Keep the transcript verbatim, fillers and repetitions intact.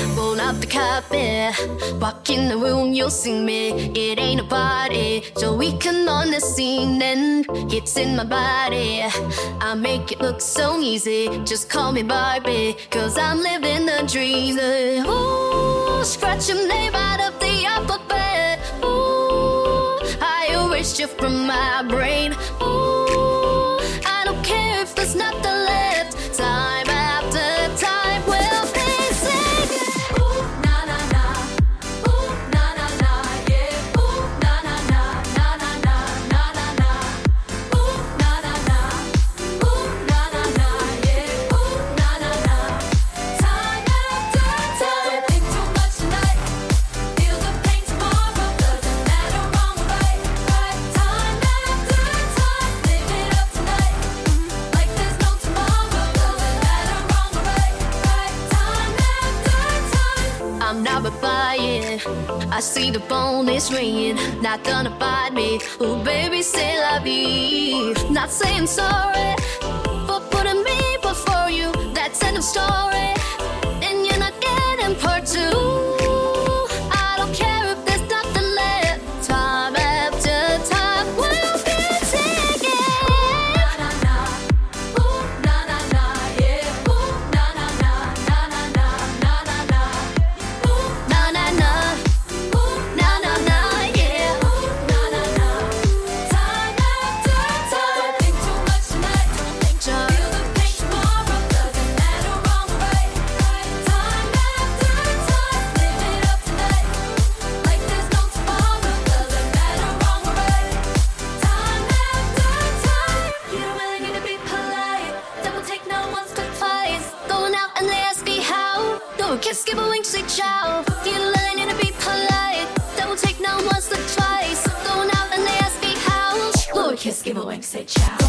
Roll up the carpet, walk in the room, you'll see me. It ain't a party, so we can on the scene and it's in my body. I make it look so easy, just call me Barbie, cause I'm living the dream. Ooh, scratch your name out of the alphabet. Ooh, I erased you from my brain. Ooh, I don't care if there's nothing left. Time after time will be singing. Ooh, na na na. Ooh, na na na, yeah. Ooh, na na na, na na na, na na na. Ooh, na na na. Ooh, na na na, yeah. Ooh, na na na. Time after time. Don't think too much tonight. Feel the pain tomorrow. Doesn't matter wrong or right, right. Time after time. Live it up tonight. Like there's no tomorrow. Doesn't matter wrong or right, right. Time after time. I'm not replying. I see the phone is ringing. Not gonna bite me. Oh, baby, say la vie. Not saying sorry for putting me before you. That's end of story. And you're not getting part two. I don't care if there's nothing left. Time after time will be ticking. Na na na. Ooh, na na na, yeah. Ooh, na na na, na na na, na na na. Ooh, na na na. Ooh, na na na, yeah. Ooh, na na na. Time after time. Don't think too much tonight. Don't think just feel the pain tomorrow. Doesn't matter wrong or right, right. Time after time. Live it up tonight. Like there's no tomorrow. Doesn't matter wrong or right. Time after time. You don't really need to be polite. Double take no once but twice. Going out and they ask me how. Do a kiss, give a wink, say ciao. You don't really need to be polite. Double take no once but twice. Going out and they ask me how. Blow a kiss, give a wink, say ciao.